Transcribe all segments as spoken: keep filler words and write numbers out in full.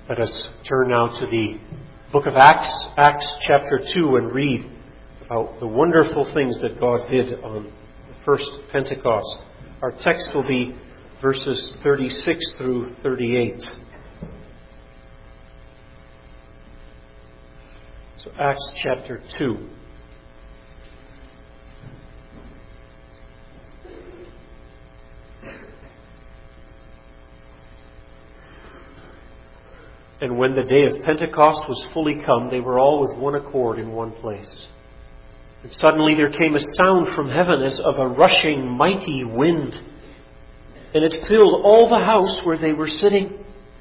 Let us turn now to the book of Acts, Acts chapter two, and read about the wonderful things that God did on the first Pentecost. Our text will be verses thirty-six through thirty-eight. So Acts chapter two. And when the day of Pentecost was fully come, they were all with one accord in one place. And suddenly there came a sound from heaven as of a rushing mighty wind, and it filled all the house where they were sitting.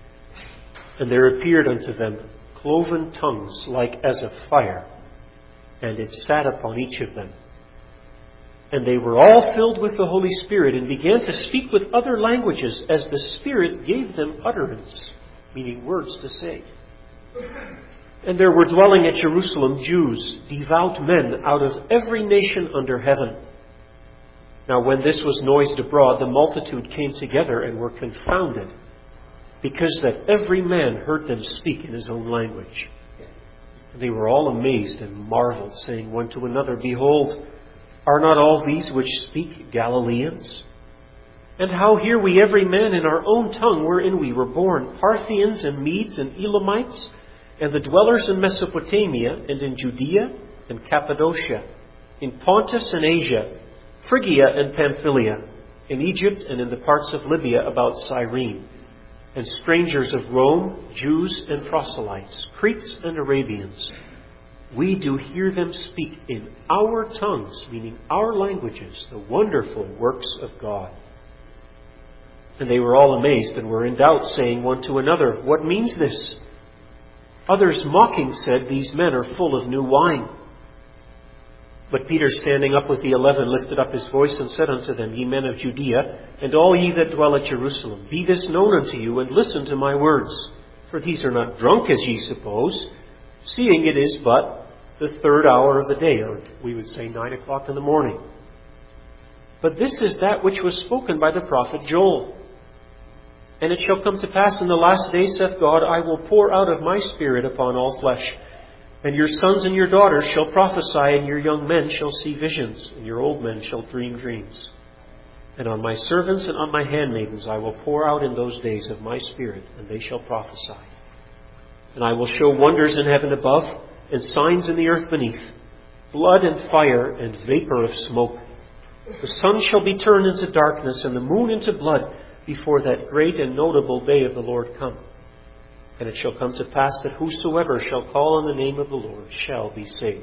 And there appeared unto them cloven tongues like as of fire, and it sat upon each of them. And they were all filled with the Holy Spirit, and began to speak with other languages as the Spirit gave them utterance, meaning words to say. And there were dwelling at Jerusalem Jews, devout men out of every nation under heaven. Now when this was noised abroad, the multitude came together and were confounded, because that every man heard them speak in his own language. And they were all amazed and marveled, saying one to another, Behold, are not all these which speak Galileans? And how hear we every man in our own tongue wherein we were born, Parthians and Medes and Elamites, and the dwellers in Mesopotamia and in Judea and Cappadocia, in Pontus and Asia, Phrygia and Pamphylia, in Egypt and in the parts of Libya about Cyrene, and strangers of Rome, Jews and proselytes, Cretes and Arabians. We do hear them speak in our tongues, meaning our languages, the wonderful works of God. And they were all amazed and were in doubt, saying one to another, What means this? Others mocking said, These men are full of new wine. But Peter, standing up with the eleven, lifted up his voice and said unto them, Ye men of Judea, and all ye that dwell at Jerusalem, be this known unto you, and listen to my words. For these are not drunk, as ye suppose, seeing it is but the third hour of the day, or we would say nine o'clock in the morning. But this is that which was spoken by the prophet Joel. And it shall come to pass in the last days, saith God, I will pour out of my Spirit upon all flesh. And your sons and your daughters shall prophesy, and your young men shall see visions, and your old men shall dream dreams. And on my servants and on my handmaidens I will pour out in those days of my Spirit, and they shall prophesy. And I will show wonders in heaven above, and signs in the earth beneath, blood and fire and vapor of smoke. The sun shall be turned into darkness, and the moon into blood, before that great and notable day of the Lord come. And it shall come to pass that whosoever shall call on the name of the Lord shall be saved.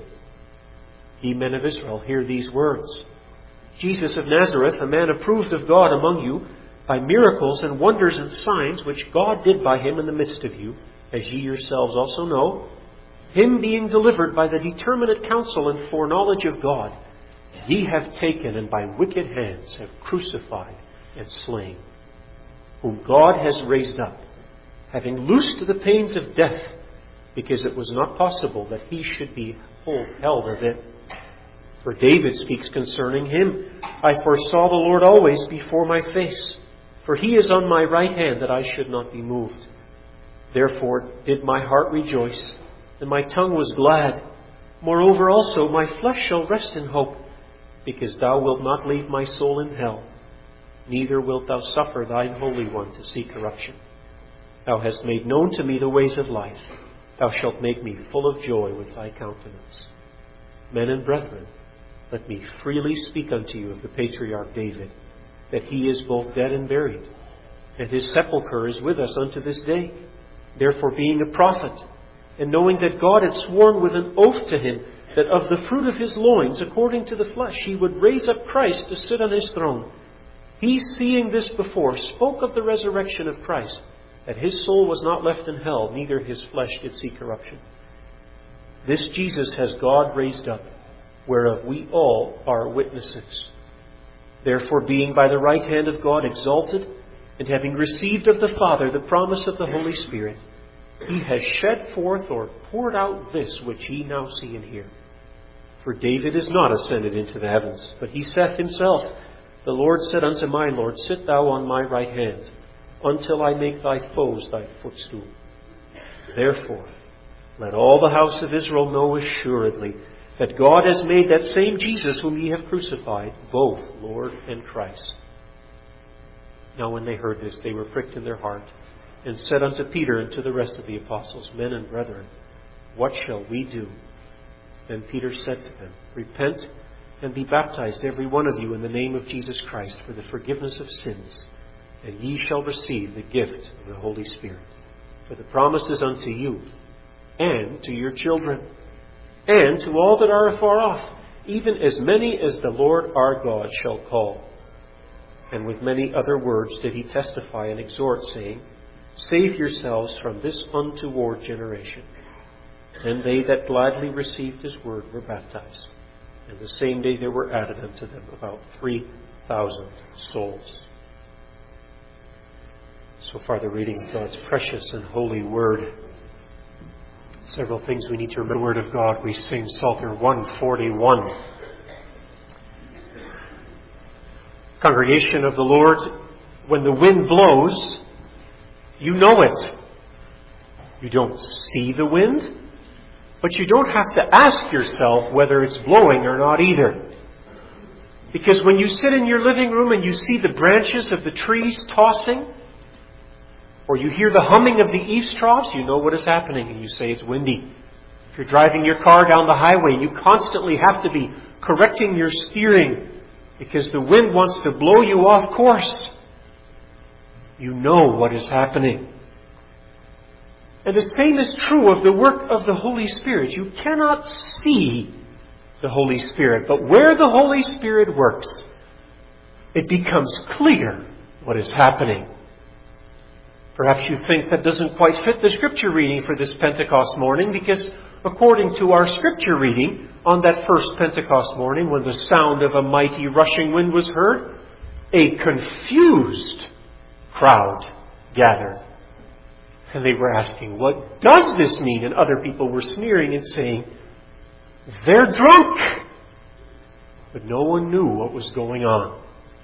Ye men of Israel, hear these words. Jesus of Nazareth, a man approved of God among you, by miracles and wonders and signs which God did by him in the midst of you, as ye yourselves also know, him being delivered by the determinate counsel and foreknowledge of God, ye have taken and by wicked hands have crucified and slain, whom God has raised up, having loosed the pains of death, because it was not possible that he should be held of it. For David speaks concerning him, I foresaw the Lord always before my face, for he is on my right hand, that I should not be moved. Therefore did my heart rejoice, and my tongue was glad. Moreover also my flesh shall rest in hope, because thou wilt not leave my soul in hell, neither wilt thou suffer thine Holy One to see corruption. Thou hast made known to me the ways of life. Thou shalt make me full of joy with thy countenance. Men and brethren, let me freely speak unto you of the patriarch David, that he is both dead and buried, and his sepulchre is with us unto this day. Therefore, being a prophet, and knowing that God had sworn with an oath to him, that of the fruit of his loins, according to the flesh, he would raise up Christ to sit on his throne, he, seeing this before, spoke of the resurrection of Christ, that his soul was not left in hell, neither his flesh did see corruption. This Jesus has God raised up, whereof we all are witnesses. Therefore, being by the right hand of God exalted, and having received of the Father the promise of the Holy Spirit, he has shed forth or poured out this which ye now see and hear. For David is not ascended into the heavens, but he saith himself, The Lord said unto my Lord, Sit thou on my right hand, until I make thy foes thy footstool. Therefore, let all the house of Israel know assuredly that God has made that same Jesus whom ye have crucified, both Lord and Christ. Now when they heard this, they were pricked in their heart, and said unto Peter and to the rest of the apostles, Men and brethren, what shall we do? Then Peter said to them, Repent and be baptized, every one of you, in the name of Jesus Christ, for the forgiveness of sins, and ye shall receive the gift of the Holy Spirit. For the promise is unto you, and to your children, and to all that are afar off, even as many as the Lord our God shall call. And with many other words did he testify and exhort, saying, Save yourselves from this untoward generation. And they that gladly received his word were baptized. And the same day there were added unto them about three thousand souls. So far the reading of God's precious and holy word. Several things we need to remember. The word of God, we sing Psalter one forty-one. Congregation of the Lord, when the wind blows, you know it. You don't see the wind, but you don't have to ask yourself whether it's blowing or not either. Because when you sit in your living room and you see the branches of the trees tossing, or you hear the humming of the eaves troughs, you know what is happening, and you say it's windy. If you're driving your car down the highway, you constantly have to be correcting your steering because the wind wants to blow you off course. You know what is happening. And the same is true of the work of the Holy Spirit. You cannot see the Holy Spirit, but where the Holy Spirit works, it becomes clear what is happening. Perhaps you think that doesn't quite fit the scripture reading for this Pentecost morning, because according to our scripture reading, on that first Pentecost morning, when the sound of a mighty rushing wind was heard, a confused crowd gathered. And they were asking, what does this mean? And other people were sneering and saying, they're drunk. But no one knew what was going on.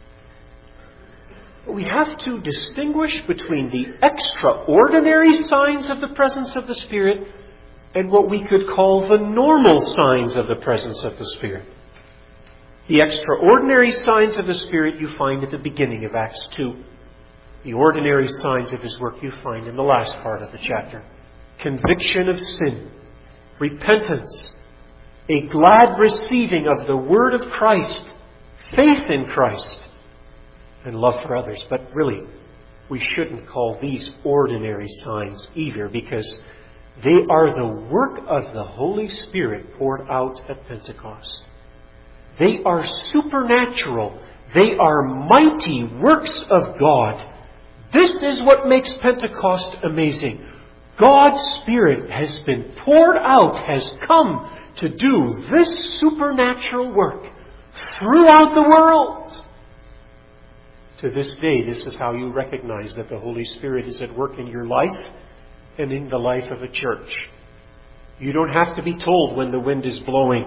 But we have to distinguish between the extraordinary signs of the presence of the Spirit and what we could call the normal signs of the presence of the Spirit. The extraordinary signs of the Spirit you find at the beginning of Acts two. The ordinary signs of His work you find in the last part of the chapter. Conviction of sin, repentance, a glad receiving of the Word of Christ, faith in Christ, and love for others. But really, we shouldn't call these ordinary signs either, because they are the work of the Holy Spirit poured out at Pentecost. They are supernatural. They are mighty works of God. This is what makes Pentecost amazing. God's Spirit has been poured out, has come to do this supernatural work throughout the world. To this day, this is how you recognize that the Holy Spirit is at work in your life and in the life of a church. You don't have to be told when the wind is blowing.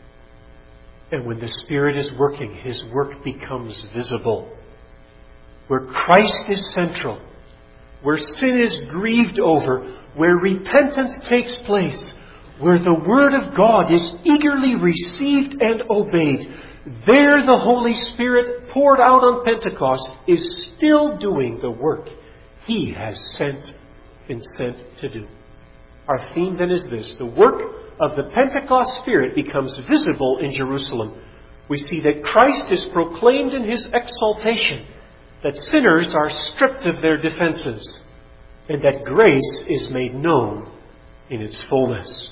And when the Spirit is working, His work becomes visible. Where Christ is central, where sin is grieved over, where repentance takes place, where the Word of God is eagerly received and obeyed, there the Holy Spirit poured out on Pentecost is still doing the work He has sent been sent to do. Our theme then is this: the work of the Pentecost Spirit becomes visible in Jerusalem. We see that Christ is proclaimed in His exaltation, that sinners are stripped of their defenses, and that grace is made known in its fullness.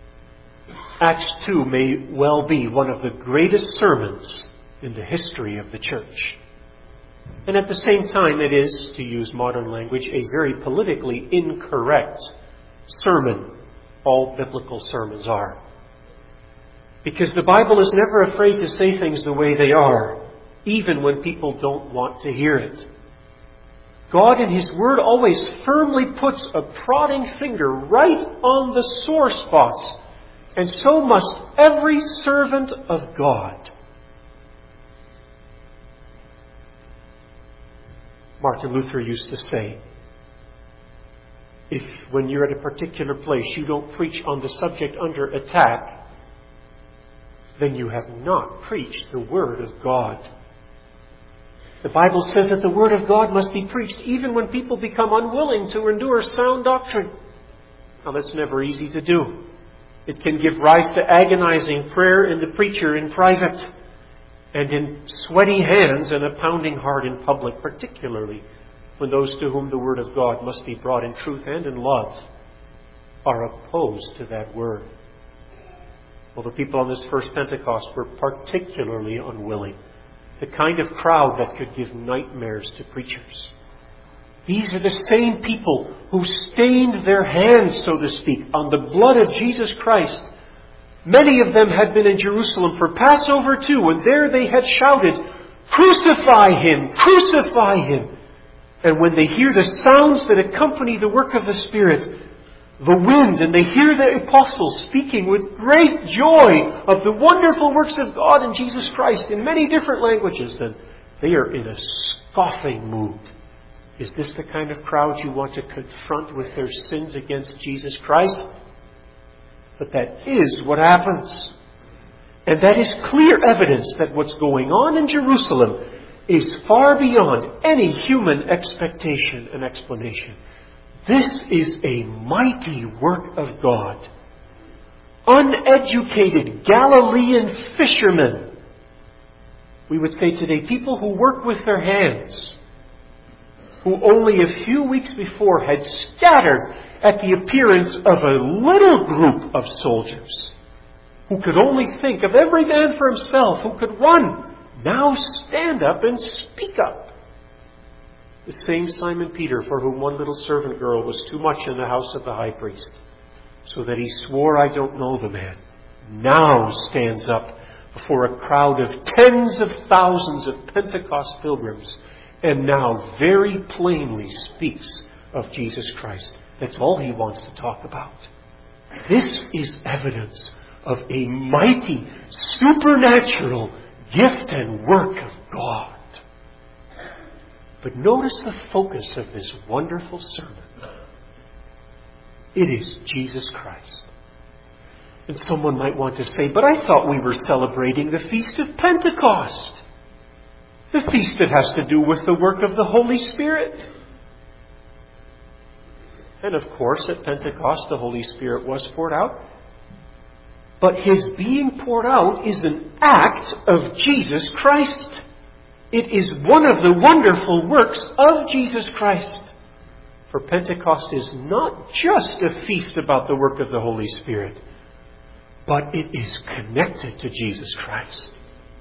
Acts two may well be one of the greatest sermons in the history of the church. And at the same time, it is, to use modern language, a very politically incorrect sermon. All biblical sermons are. Because the Bible is never afraid to say things the way they are, even when people don't want to hear it. God in His Word always firmly puts a prodding finger right on the sore spots. And so must every servant of God. Martin Luther used to say, if when you're at a particular place you don't preach on the subject under attack, then you have not preached the Word of God. The Bible says that the Word of God must be preached even when people become unwilling to endure sound doctrine. Now, that's never easy to do. It can give rise to agonizing prayer in the preacher in private, and in sweaty hands and a pounding heart in public, particularly when those to whom the Word of God must be brought in truth and in love are opposed to that Word. Well, the people on this first Pentecost were particularly unwilling. The kind of crowd that could give nightmares to preachers. These are the same people who stained their hands, so to speak, on the blood of Jesus Christ. Many of them had been in Jerusalem for Passover too, and there they had shouted, "Crucify Him! Crucify Him!" And when they hear the sounds that accompany the work of the Spirit, the wind, and they hear the apostles speaking with great joy of the wonderful works of God in Jesus Christ in many different languages, then they are in a scoffing mood. Is this the kind of crowd you want to confront with their sins against Jesus Christ? But that is what happens. And that is clear evidence that what's going on in Jerusalem is far beyond any human expectation and explanation. This is a mighty work of God. Uneducated Galilean fishermen, we would say today, people who work with their hands, who only a few weeks before had scattered at the appearance of a little group of soldiers, who could only think of every man for himself, who could run, now stand up and speak up. The same Simon Peter, for whom one little servant girl was too much in the house of the high priest, so that he swore, "I don't know the man," now stands up before a crowd of tens of thousands of Pentecost pilgrims, and now very plainly speaks of Jesus Christ. That's all he wants to talk about. This is evidence of a mighty, supernatural gift and work of God. But notice the focus of this wonderful sermon. It is Jesus Christ. And someone might want to say, "But I thought we were celebrating the Feast of Pentecost. The feast that has to do with the work of the Holy Spirit." And of course, at Pentecost, the Holy Spirit was poured out. But His being poured out is an act of Jesus Christ. It is one of the wonderful works of Jesus Christ. For Pentecost is not just a feast about the work of the Holy Spirit, but it is connected to Jesus Christ.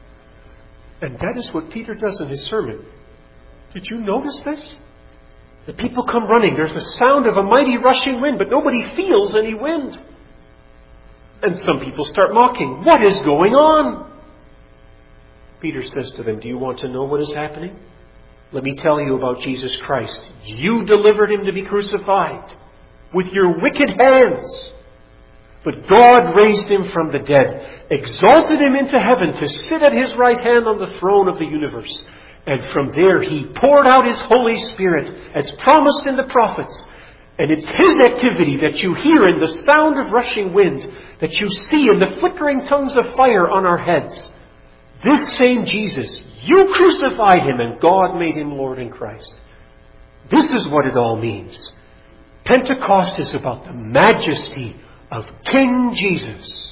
And that is what Peter does in his sermon. Did you notice this? The people come running. There's the sound of a mighty rushing wind, but nobody feels any wind. And some people start mocking. What is going on? Peter says to them, "Do you want to know what is happening? Let me tell you about Jesus Christ. You delivered Him to be crucified with your wicked hands. But God raised Him from the dead, exalted Him into heaven to sit at His right hand on the throne of the universe. And from there He poured out His Holy Spirit as promised in the prophets. And it's His activity that you hear in the sound of rushing wind, that you see in the flickering tongues of fire on our heads. This same Jesus, you crucified Him and God made Him Lord in Christ." This is what it all means. Pentecost is about the majesty of King Jesus.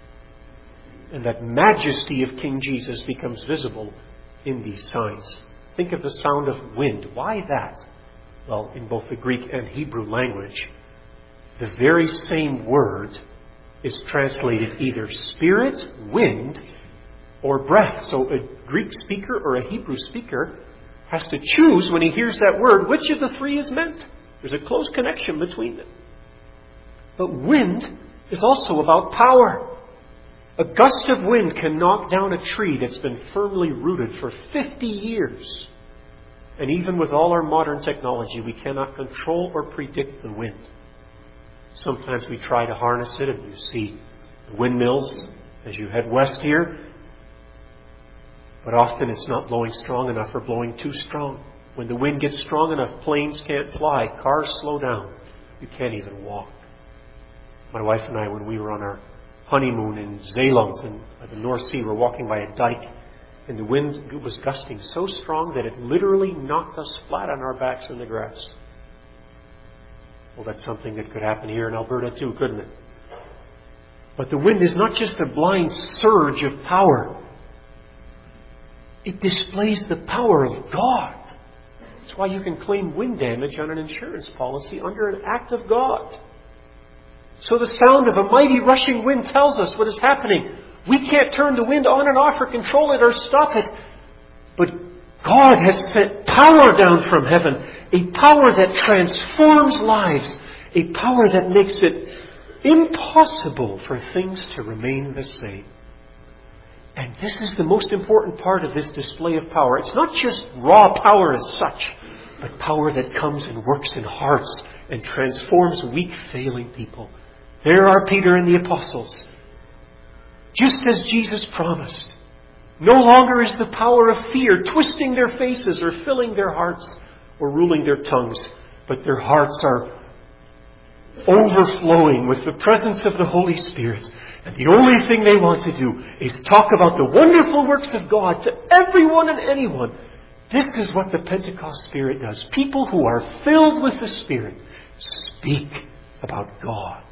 And that majesty of King Jesus becomes visible in these signs. Think of the sound of wind. Why that? Well, in both the Greek and Hebrew language, the very same word is translated either spirit, wind, or breath. So a Greek speaker or a Hebrew speaker has to choose when he hears that word which of the three is meant. There's a close connection between them. But wind is also about power. A gust of wind can knock down a tree that's been firmly rooted for fifty years. And even with all our modern technology, we cannot control or predict the wind. Sometimes we try to harness it, and you see windmills as you head west here. But often it's not blowing strong enough or blowing too strong. When the wind gets strong enough, planes can't fly, cars slow down. You can't even walk. My wife and I, when we were on our honeymoon in Zeeland, in the North Sea, were walking by a dike, and the wind was gusting so strong that it literally knocked us flat on our backs in the grass. Well, that's something that could happen here in Alberta too, couldn't it? But the wind is not just a blind surge of power. It displays the power of God. That's why you can claim wind damage on an insurance policy under an act of God. So the sound of a mighty rushing wind tells us what is happening. We can't turn the wind on and off or control it or stop it. But God has sent power down from heaven. A power that transforms lives. A power that makes it impossible for things to remain the same. And this is the most important part of this display of power. It's not just raw power as such, but power that comes and works in hearts and transforms weak, failing people. There are Peter and the apostles. Just as Jesus promised. No longer is the power of fear twisting their faces or filling their hearts or ruling their tongues, but their hearts are overflowing with the presence of the Holy Spirit. And the only thing they want to do is talk about the wonderful works of God to everyone and anyone. This is what the Pentecost Spirit does. People who are filled with the Spirit speak about God.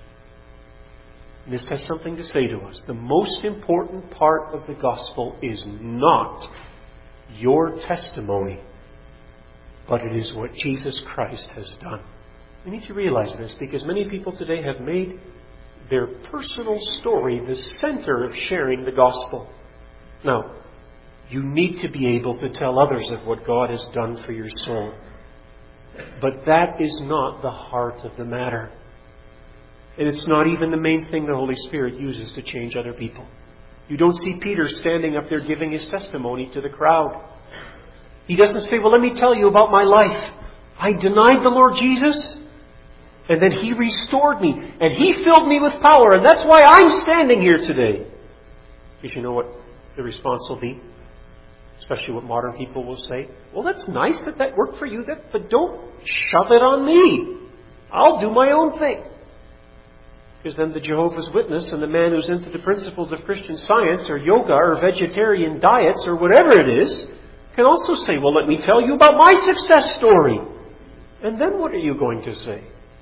And this has something to say to us. The most important part of the gospel is not your testimony, but it is what Jesus Christ has done. We need to realize this because many people today have made their personal story the center of sharing the gospel. Now, you need to be able to tell others of what God has done for your soul. But that is not the heart of the matter. And it's not even the main thing the Holy Spirit uses to change other people. You don't see Peter standing up there giving his testimony to the crowd. He doesn't say, well, let me tell you about my life. I denied the Lord Jesus, and then He restored me, and He filled me with power, and that's why I'm standing here today. Because you know what the response will be? Especially what modern people will say. Well, that's nice that that worked for you, that, but don't shove it on me. I'll do my own thing. Because then the Jehovah's Witness and the man who's into the principles of Christian Science or yoga or vegetarian diets or whatever it is can also say, well, let me tell you about my success story. And then what are you going to say?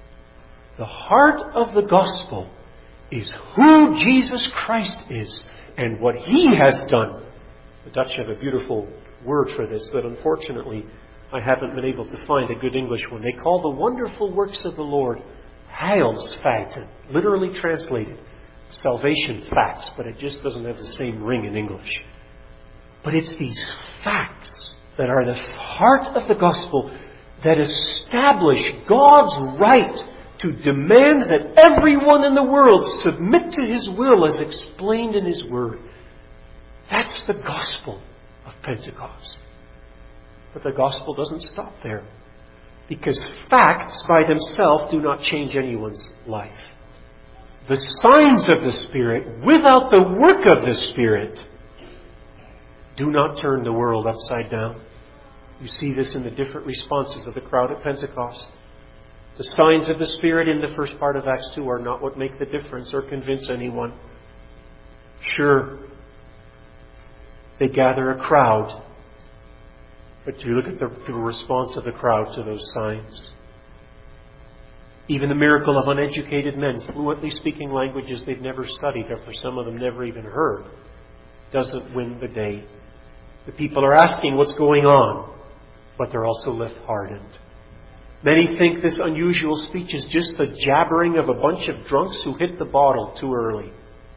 The heart of the gospel is who Jesus Christ is and what He has done. The Dutch have a beautiful word for this that unfortunately I haven't been able to find a good English one. They call the wonderful works of the Lord Heilsfeiten, literally translated salvation facts, but it just doesn't have the same ring in English. But it's these facts that are the heart of the gospel that establish God's right to demand that everyone in the world submit to His will as explained in His Word. That's the gospel of Pentecost. But the gospel doesn't stop there. Because facts by themselves do not change anyone's life. The signs of the Spirit, without the work of the Spirit, do not turn the world upside down. You see this in the different responses of the crowd at Pentecost. The signs of the Spirit in the first part of Acts two are not what make the difference or convince anyone. Sure, they gather a crowd. But you look at the, the response of the crowd to those signs. Even the miracle of uneducated men fluently speaking languages they've never studied, or for some of them never even heard, doesn't win the day. The people are asking what's going on, but they're also left hardened. Many think this unusual speech is just the jabbering of a bunch of drunks who hit the bottle too early.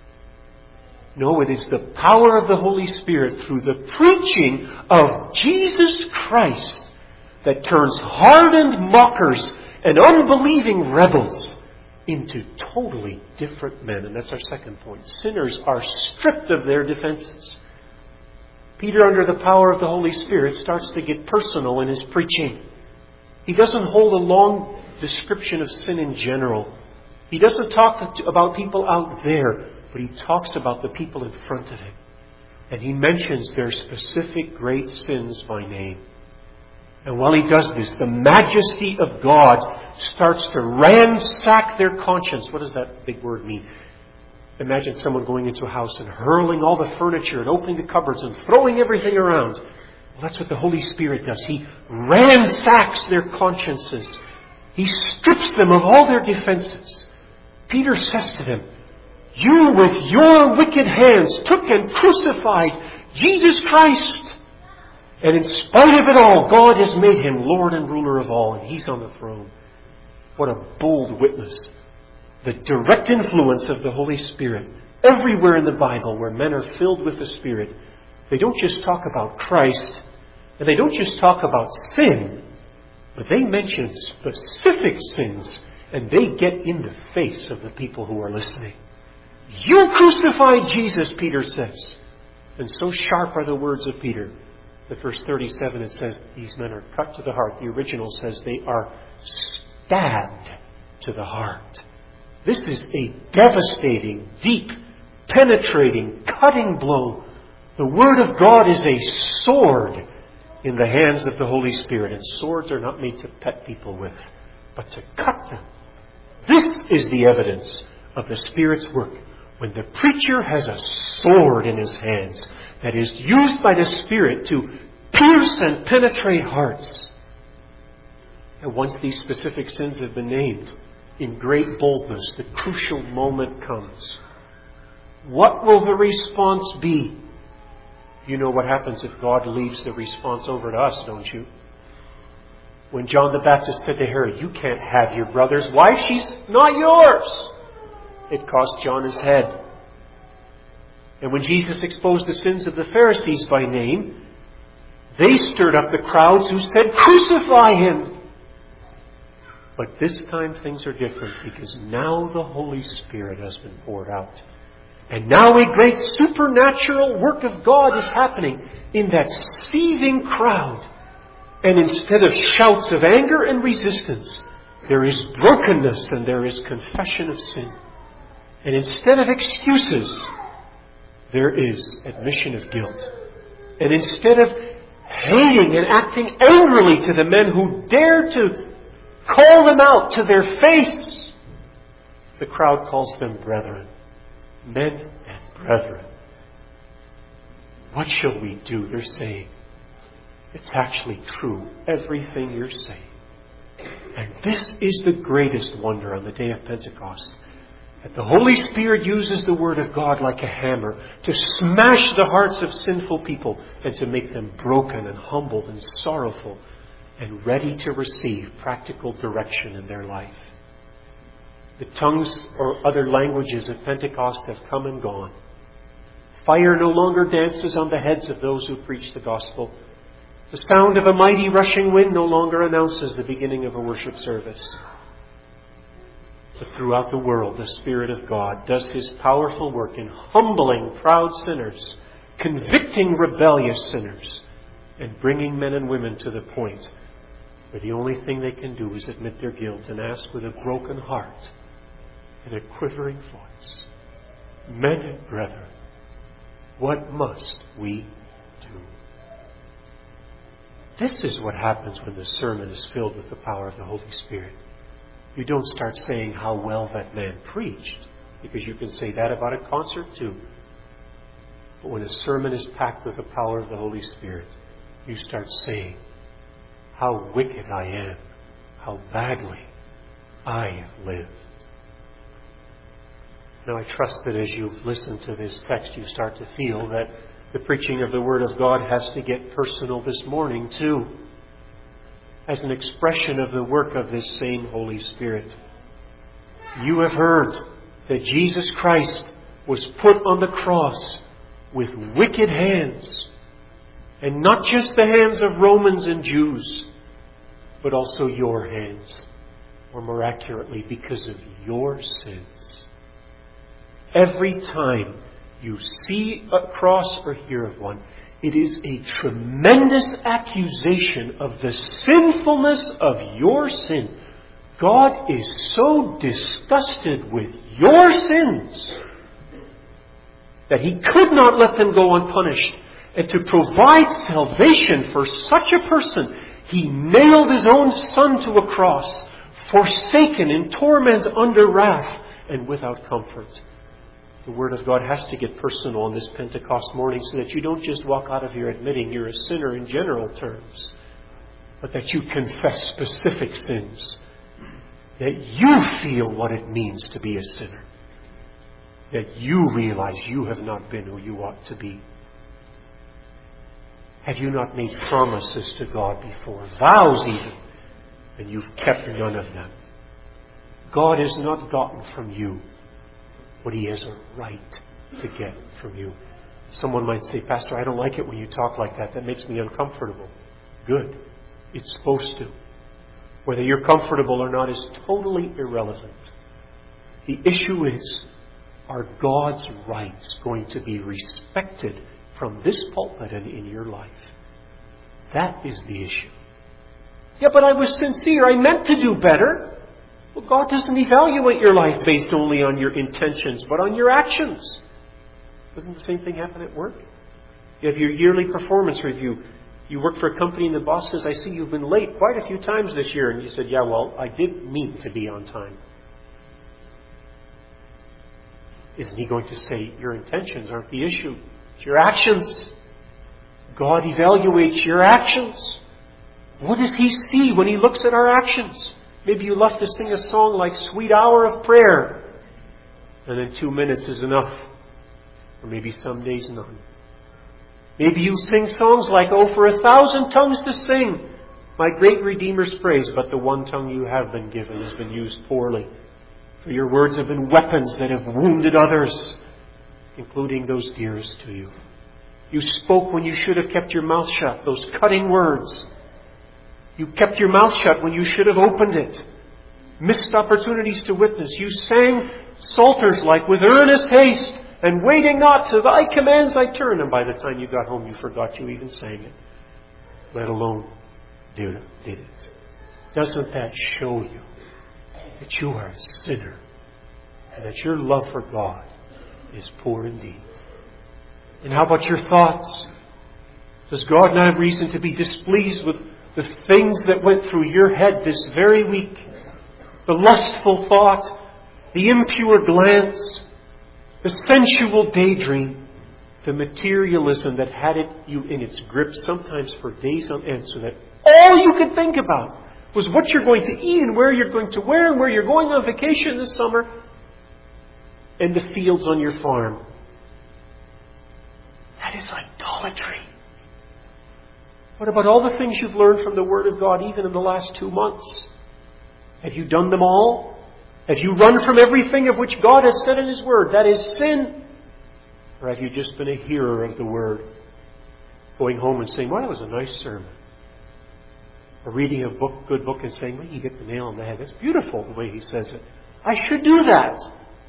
No, it is the power of the Holy Spirit through the preaching of Jesus Christ that turns hardened mockers and unbelieving rebels into totally different men. And that's our second point. Sinners are stripped of their defenses. Peter, under the power of the Holy Spirit, starts to get personal in his preaching. He doesn't hold a long description of sin in general. He doesn't talk about people out there. But he talks about the people in front of him. And he mentions their specific great sins by name. And while he does this, the majesty of God starts to ransack their conscience. What does that big word mean? Imagine someone going into a house and hurling all the furniture and opening the cupboards and throwing everything around. Well, that's what the Holy Spirit does. He ransacks their consciences. He strips them of all their defenses. Peter says to them, "You with your wicked hands took and crucified Jesus Christ. And in spite of it all, God has made him Lord and ruler of all, and he's on the throne." What a bold witness. The direct influence of the Holy Spirit. Everywhere in the Bible where men are filled with the Spirit, they don't just talk about Christ, and they don't just talk about sin, but they mention specific sins, and they get in the face of the people who are listening. "You crucified Jesus," Peter says. And so sharp are the words of Peter. The verse thirty-seven, it says, these men are cut to the heart. The original says they are stabbed to the heart. This is a devastating, deep, penetrating, cutting blow. The Word of God is a sword in the hands of the Holy Spirit. And swords are not made to pet people with, but to cut them. This is the evidence of the Spirit's work. When the preacher has a sword in his hands that is used by the Spirit to pierce and penetrate hearts. And once these specific sins have been named, in great boldness, the crucial moment comes. What will the response be? You know what happens if God leaves the response over to us, don't you? When John the Baptist said to Herod, "You can't have your brother's wife, she's not yours," it cost John his head. And when Jesus exposed the sins of the Pharisees by name, they stirred up the crowds who said, "Crucify him." But this time things are different, because now the Holy Spirit has been poured out. And now a great supernatural work of God is happening in that seething crowd. And instead of shouts of anger and resistance, there is brokenness and there is confession of sin. And instead of excuses, there is admission of guilt. And instead of hating and acting angrily to the men who dared to call them out to their face, the crowd calls them brethren. Men and brethren. What shall we do? They're saying. It's actually true, everything you're saying. And this is the greatest wonder on the day of Pentecost. That the Holy Spirit uses the Word of God like a hammer to smash the hearts of sinful people and to make them broken and humbled and sorrowful and ready to receive practical direction in their life. The tongues or other languages of Pentecost have come and gone. Fire no longer dances on the heads of those who preach the gospel. The sound of a mighty rushing wind no longer announces the beginning of a worship service. But throughout the world, the Spirit of God does His powerful work in humbling proud sinners, convicting rebellious sinners, and bringing men and women to the point where the only thing they can do is admit their guilt and ask with a broken heart and a quivering voice, "Men and brethren, what must we do?" This is what happens when the sermon is filled with the power of the Holy Spirit. You don't start saying how well that man preached, because you can say that about a concert too. But when a sermon is packed with the power of the Holy Spirit, you start saying, how wicked I am, how badly I have lived. Now I trust that as you've listened to this text, you start to feel that the preaching of the Word of God has to get personal this morning too, as an expression of the work of this same Holy Spirit. You have heard that Jesus Christ was put on the cross with wicked hands, and not just the hands of Romans and Jews, but also your hands, or more accurately, because of your sins. Every time you see a cross or hear of one, it is a tremendous accusation of the sinfulness of your sin. God is so disgusted with your sins that He could not let them go unpunished. And to provide salvation for such a person, He nailed His own Son to a cross, forsaken in torment under wrath and without comfort. The Word of God has to get personal on this Pentecost morning so that you don't just walk out of here admitting you're a sinner in general terms, but that you confess specific sins. That you feel what it means to be a sinner. That you realize you have not been who you ought to be. Have you not made promises to God before? Vows even. And you've kept none of them. God has not gotten from you what He has a right to get from you. Someone might say, Pastor, I don't like it when you talk like that. That makes me uncomfortable. Good. It's supposed to. Whether you're comfortable or not is totally irrelevant. The issue is, are God's rights going to be respected from this pulpit and in your life? That is the issue. Yeah, but I was sincere. I meant to do better. Well, God doesn't evaluate your life based only on your intentions, but on your actions. Doesn't the same thing happen at work? You have your yearly performance review. You work for a company and the boss says, I see you've been late quite a few times this year. And you said, yeah, well, I did mean to be on time. Isn't He going to say, your intentions aren't the issue? It's your actions. God evaluates your actions. What does He see when He looks at our actions? Maybe you love to sing a song like Sweet Hour of Prayer. And then two minutes is enough. Or maybe some days none. Maybe you sing songs like, oh, for a thousand tongues to sing my great Redeemer's praise, but the one tongue you have been given has been used poorly. For your words have been weapons that have wounded others, including those dearest to you. You spoke when you should have kept your mouth shut, those cutting words. You kept your mouth shut when you should have opened it. Missed opportunities to witness. You sang psalters like, with earnest haste, and waiting not to Thy commands I turn. And by the time you got home, you forgot you even sang it. Let alone did it. Doesn't that show you that you are a sinner and that your love for God is poor indeed? And how about your thoughts? Does God not have reason to be displeased with the things that went through your head this very week? The lustful thought, the impure glance, the sensual daydream, the materialism that had it, you in its grip sometimes for days on end, so that all you could think about was what you're going to eat and where you're going to wear and where you're going on vacation this summer and the fields on your farm. That is idolatry. What about all the things you've learned from the Word of God even in the last two months? Have you done them all? Have you run from everything of which God has said in His Word? That is sin. Or have you just been a hearer of the Word, going home and saying, well, that was a nice sermon. Or reading a book, good book and saying, well, you get the nail on the head. That's beautiful the way he says it. I should do that.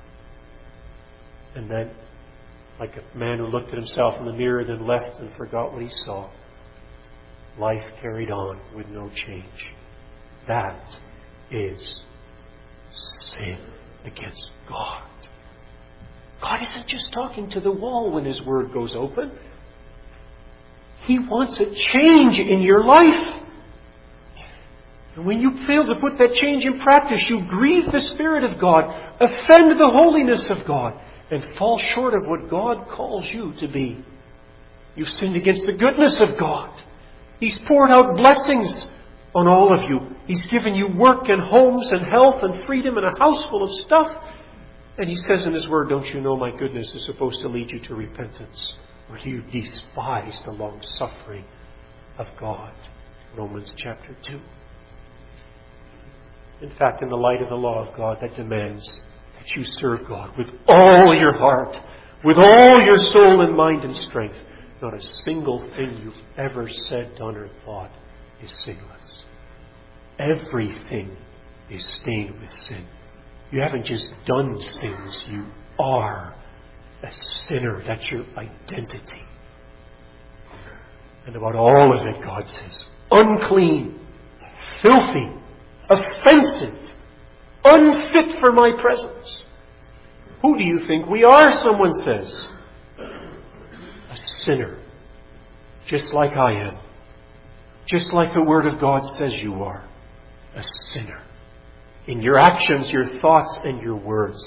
And then, like a man who looked at himself in the mirror, then left and forgot what he saw. Life carried on with no change. That is sin against God. God isn't just talking to the wall when His Word goes open. He wants a change in your life. And when you fail to put that change in practice, you grieve the Spirit of God, offend the holiness of God, and fall short of what God calls you to be. You've sinned against the goodness of God. He's poured out blessings on all of you. He's given you work and homes and health and freedom and a house full of stuff. And He says in His Word, don't you know my goodness is supposed to lead you to repentance? Or do you despise the long suffering of God? Romans chapter two. In fact, in the light of the law of God, that demands that you serve God with all your heart, with all your soul and mind and strength. Not a single thing you've ever said, done, or thought is sinless. Everything is stained with sin. You haven't just done sins, you are a sinner. That's your identity. And about all of it, God says, unclean, filthy, offensive, unfit for my presence. Who do you think we are, someone says? A sinner, just like I am. Just like the Word of God says you are, a sinner. In your actions, your thoughts, and your words.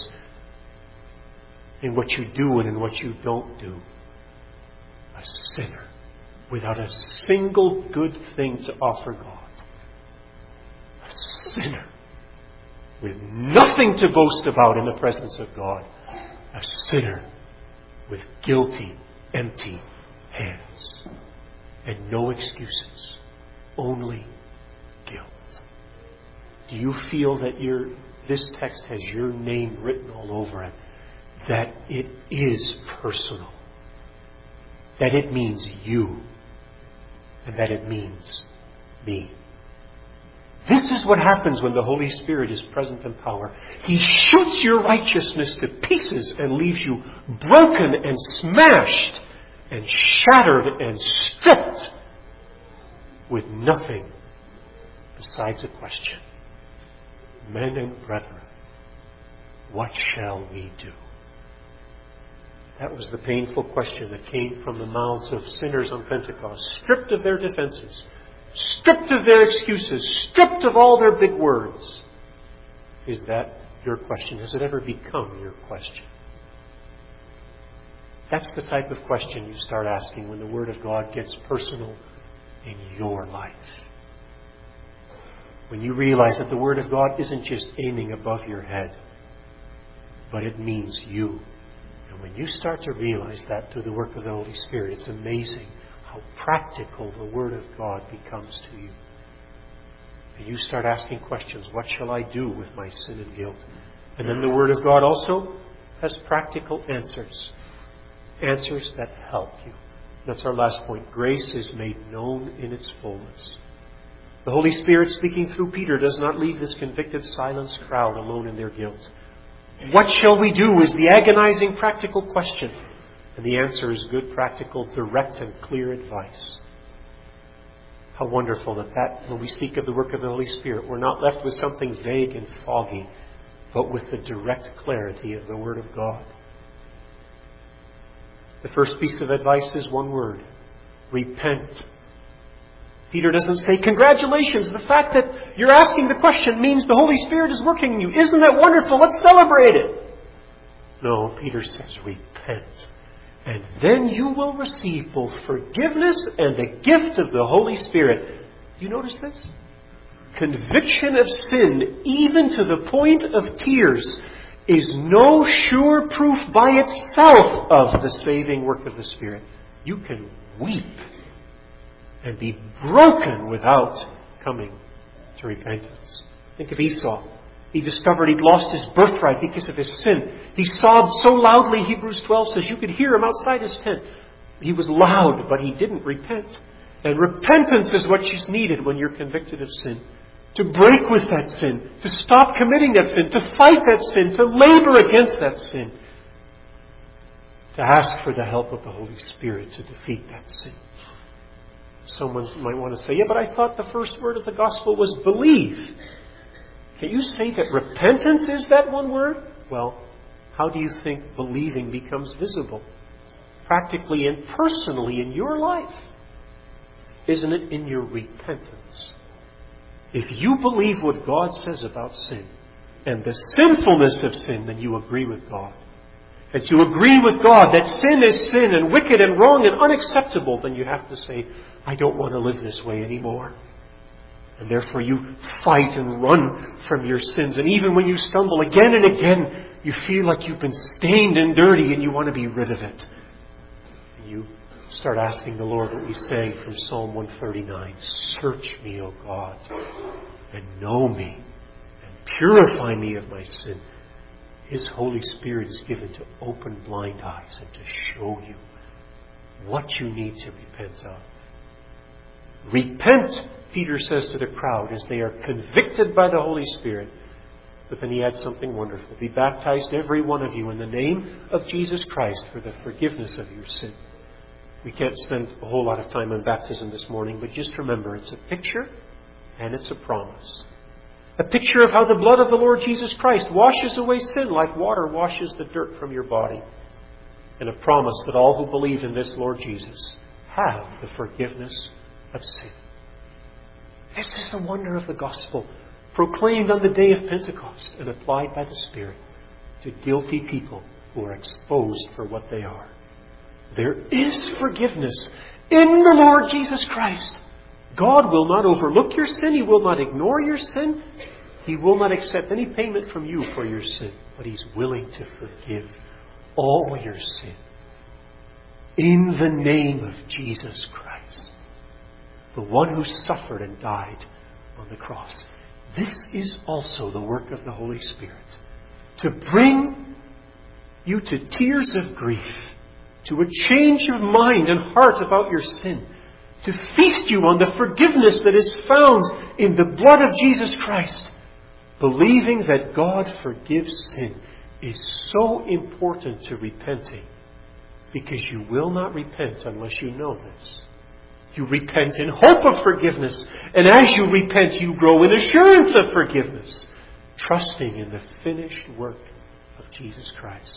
In what you do and in what you don't do. A sinner. Without a single good thing to offer God. A sinner. With nothing to boast about in the presence of God. A sinner. With guilty, empty hands. And no excuses. Only guilt. Do you feel that your, this text has your name written all over it? That it is personal. That it means you. And that it means me. This is what happens when the Holy Spirit is present in power. He shoots your righteousness to pieces and leaves you broken and smashed and shattered and stripped with nothing besides a question. Men and brethren, what shall we do? That was the painful question that came from the mouths of sinners on Pentecost, stripped of their defenses, stripped of their excuses, stripped of all their big words. Is that your question? Has it ever become your question? That's the type of question you start asking when the Word of God gets personal in your life. When you realize that the Word of God isn't just aiming above your head, but it means you. And when you start to realize that through the work of the Holy Spirit, it's amazing how practical the Word of God becomes to you. And you start asking questions. What shall I do with my sin and guilt? And then the Word of God also has practical answers. Answers that help you. That's our last point. Grace is made known in its fullness. The Holy Spirit speaking through Peter does not leave this convicted, silenced crowd alone in their guilt. What shall we do is the agonizing practical question. And the answer is good, practical, direct, and clear advice. How wonderful that, that when we speak of the work of the Holy Spirit, we're not left with something vague and foggy, but with the direct clarity of the Word of God. The first piece of advice is one word. Repent. Peter doesn't say, congratulations, the fact that you're asking the question means the Holy Spirit is working in you. Isn't that wonderful? Let's celebrate it. No, Peter says, repent. And then you will receive both forgiveness and the gift of the Holy Spirit. Do you notice this? Conviction of sin, even to the point of tears, is no sure proof by itself of the saving work of the Spirit. You can weep and be broken without coming to repentance. Think of Esau. He discovered he'd lost his birthright because of his sin. He sobbed so loudly, Hebrews twelve says, you could hear him outside his tent. He was loud, but he didn't repent. And repentance is what is needed when you're convicted of sin. To break with that sin, to stop committing that sin, to fight that sin, to labor against that sin. To ask for the help of the Holy Spirit to defeat that sin. Someone might want to say, yeah, but I thought the first word of the gospel was believe. Can you say that repentance is that one word? Well, how do you think believing becomes visible? Practically and personally in your life. Isn't it in your repentance? If you believe what God says about sin and the sinfulness of sin, then you agree with God. And to agree with God that sin is sin and wicked and wrong and unacceptable, then you have to say, I don't want to live this way anymore. And therefore you fight and run from your sins. And even when you stumble again and again, you feel like you've been stained and dirty and you want to be rid of it. And you start asking the Lord what we sang from Psalm one thirty-nine. Search me, O God, and know me, and purify me of my sin. His Holy Spirit is given to open blind eyes and to show you what you need to repent of. Repent, Peter says to the crowd as they are convicted by the Holy Spirit. But then he adds something wonderful. Be baptized, every one of you, in the name of Jesus Christ for the forgiveness of your sin. We can't spend a whole lot of time on baptism this morning, but just remember, it's a picture and it's a promise. A picture of how the blood of the Lord Jesus Christ washes away sin like water washes the dirt from your body. And a promise that all who believe in this Lord Jesus have the forgiveness of sin. This is the wonder of the gospel, proclaimed on the day of Pentecost and applied by the Spirit to guilty people who are exposed for what they are. There is forgiveness in the Lord Jesus Christ. God will not overlook your sin. He will not ignore your sin. He will not accept any payment from you for your sin. But He's willing to forgive all your sin. In the name of Jesus Christ, the one who suffered and died on the cross. This is also the work of the Holy Spirit. To bring you to tears of grief, to a change of mind and heart about your sin, to feast you on the forgiveness that is found in the blood of Jesus Christ. Believing that God forgives sin is so important to repenting, because you will not repent unless you know this. You repent in hope of forgiveness, and as you repent, you grow in assurance of forgiveness, trusting in the finished work of Jesus Christ.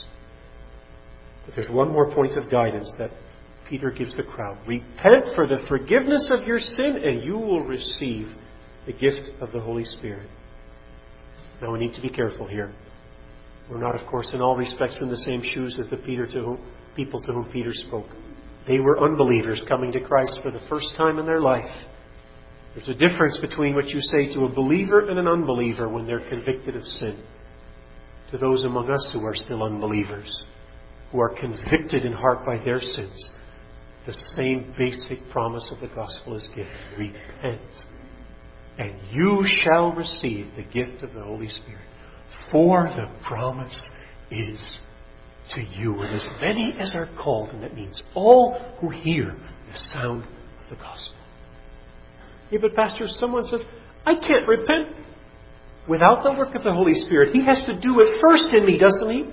But there's one more point of guidance that Peter gives the crowd. Repent for the forgiveness of your sin, and you will receive the gift of the Holy Spirit. Now we need to be careful here. We're not, of course, in all respects in the same shoes as the Peter to whom, people to whom Peter spoke. They were unbelievers coming to Christ for the first time in their life. There's a difference between what you say to a believer and an unbeliever when they're convicted of sin. To those among us who are still unbelievers, who are convicted in heart by their sins, the same basic promise of the gospel is given. Repent, and you shall receive the gift of the Holy Spirit. For the promise is to you, and as many as are called, and that means all who hear the sound of the gospel. Yeah, but Pastor, someone says, I can't repent without the work of the Holy Spirit. He has to do it first in me, doesn't he?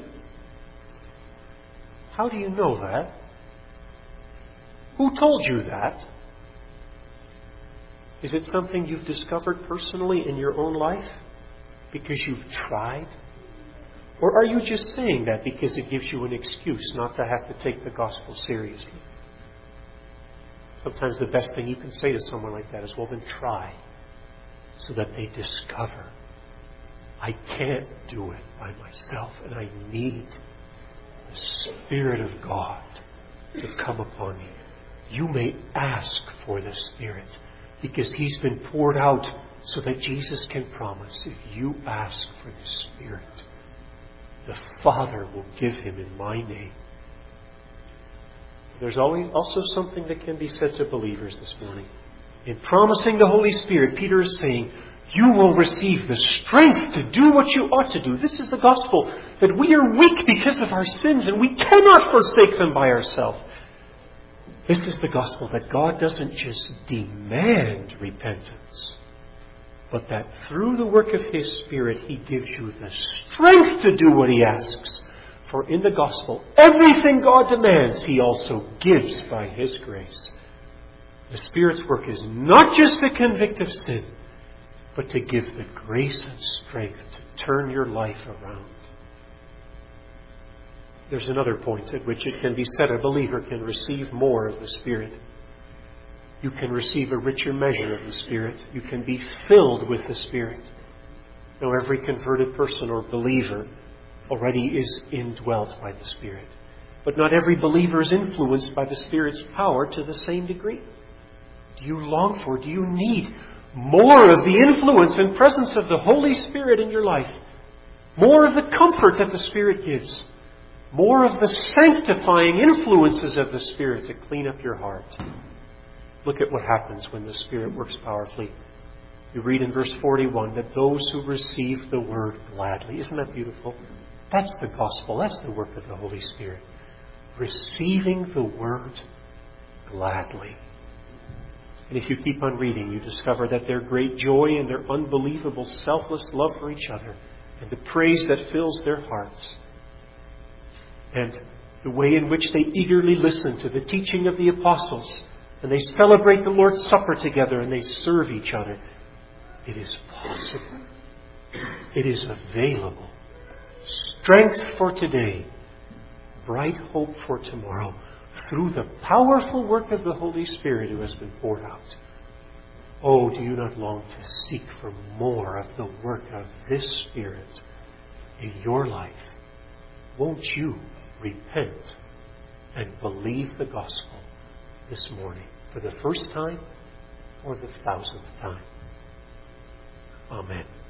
How do you know that? Who told you that? Is it something you've discovered personally in your own life because you've tried? Or are you just saying that because it gives you an excuse not to have to take the gospel seriously? Sometimes the best thing you can say to someone like that is, well, then try, so that they discover, I can't do it by myself, and I need the Spirit of God to come upon me. You may ask for the Spirit, because He's been poured out so that Jesus can promise, if you ask for the Spirit, the Father will give Him in my name. There's always also something that can be said to believers this morning. In promising the Holy Spirit, Peter is saying, you will receive the strength to do what you ought to do. This is the gospel, that we are weak because of our sins and we cannot forsake them by ourselves. This is the gospel that God doesn't just demand repentance, but that through the work of His Spirit, He gives you the strength to do what He asks. For in the gospel, everything God demands, He also gives by His grace. The Spirit's work is not just to convict of sin, but to give the grace and strength to turn your life around. There's another point at which it can be said a believer can receive more of the Spirit. You can receive a richer measure of the Spirit. You can be filled with the Spirit. Now, every converted person or believer already is indwelt by the Spirit. But not every believer is influenced by the Spirit's power to the same degree. Do you long for, do you need more of the influence and presence of the Holy Spirit in your life? More of the comfort that the Spirit gives? More of the sanctifying influences of the Spirit to clean up your heart? Look at what happens when the Spirit works powerfully. You read in verse forty-one that those who receive the Word gladly. Isn't that beautiful? That's the gospel. That's the work of the Holy Spirit. Receiving the Word gladly. And if you keep on reading, you discover that their great joy and their unbelievable selfless love for each other and the praise that fills their hearts and the way in which they eagerly listen to the teaching of the apostles and they celebrate the Lord's Supper together and they serve each other. It is possible. It is available. Strength for today. Bright hope for tomorrow. Through the powerful work of the Holy Spirit who has been poured out. Oh, do you not long to seek for more of the work of this Spirit in your life? Won't you repent and believe the gospel this morning for the first time or the thousandth time? Amen.